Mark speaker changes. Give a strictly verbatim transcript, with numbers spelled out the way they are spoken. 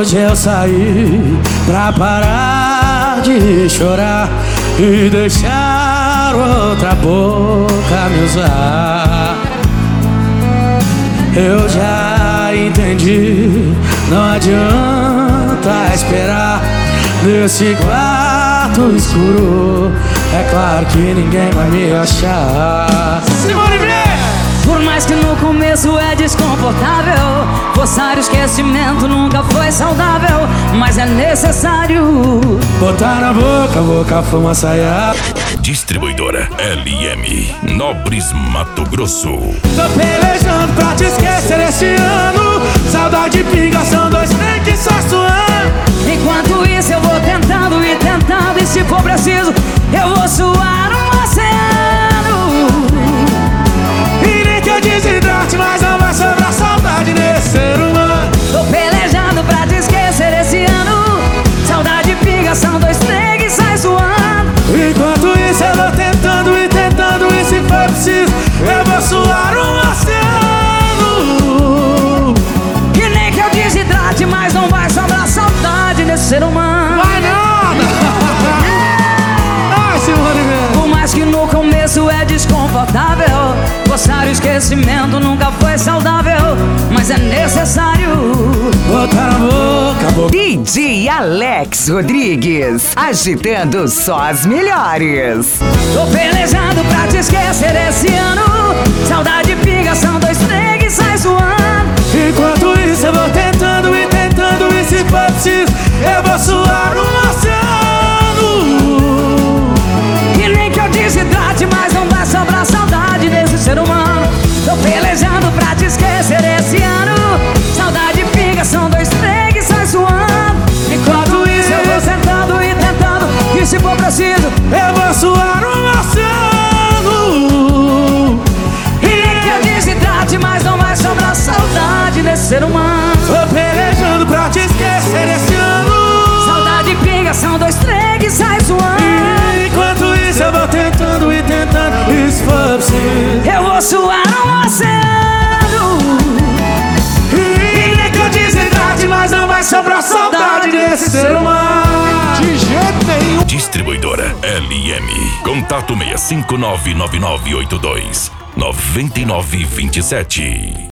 Speaker 1: Hoje eu saí pra parar de chorar e deixar outra boca me usar. Eu já entendi, não adianta esperar nesse quarto escuro. É claro que ninguém vai me achar. Simone Vê!
Speaker 2: Por mais que no começo é desconfortável, forçar o esquecimento nunca foi saudável, mas é necessário
Speaker 1: botar na boca, boca, fuma, saia.
Speaker 3: Distribuidora L M, Nobres, Mato Grosso.
Speaker 1: Tô pelejando pra te esquecer esse ano. Saudade pinga, são dois trem que só suando.
Speaker 2: Enquanto isso eu vou tentando e tentando, e se for preciso eu vou suar um oceano.
Speaker 1: E nem que eu desidrate, mas não vai sobrar saudade nesse ser humano.
Speaker 2: Tô pelejando pra te esquecer esse ano. Saudade pinga, são dois trem que sai suando.
Speaker 1: Enquanto isso eu vou tentando e tentando, e se for preciso eu vou suar um oceano.
Speaker 2: E nem que eu desidrate, mas não vai sobrar saudade nesse ser humano.
Speaker 1: Vai nada! Ai, Simone Vê!
Speaker 2: Por mais que no começo é desconfortável, forçar o esquecimento nunca foi saudável, mas é necessário
Speaker 1: botar na boca, boca.
Speaker 4: D J Alex Rodrigues, agitando só as melhores.
Speaker 2: Tô pelejando pra te esquecer esse ano. Saudade pinga, são dois trem que sai suando.
Speaker 1: Enquanto isso eu vou tentando e tentando, e se for preciso eu vou suar um oceano.
Speaker 2: E nem que eu desidrate, mas não vai sobrar saudade desse ser humano. Tô pelejando pra te esquecer esse ano. Saudade pinga, são dois trem que sai suando. Enquanto isso eu vou tentando e tentando, e se for preciso
Speaker 1: eu vou suar um oceano.
Speaker 2: e nem que eu desidrate, mas não vai sobrar saudade desse ser humano.
Speaker 1: Tô pelejando pra te esquecer esse ano.
Speaker 2: Saudade pinga, são dois trem que sai suando.
Speaker 1: Enquanto isso eu vou tentando e tentando, e se for preciso
Speaker 2: eu vou suar um oceano.
Speaker 1: e nem que eu desidrate, mas não vai sobrar saudade desse ser humano. De jeito nenhum.
Speaker 3: Distribuidora L M. Contato seis cinco nove nove nove oito dois nove nove dois sete.